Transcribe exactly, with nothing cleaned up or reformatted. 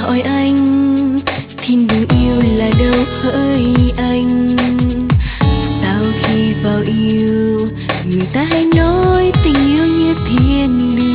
hỏi anh, thiên đường yêu là đâu hỡi anh? Sau khi vào yêu, người ta hay nói tình yêu như thiên đường.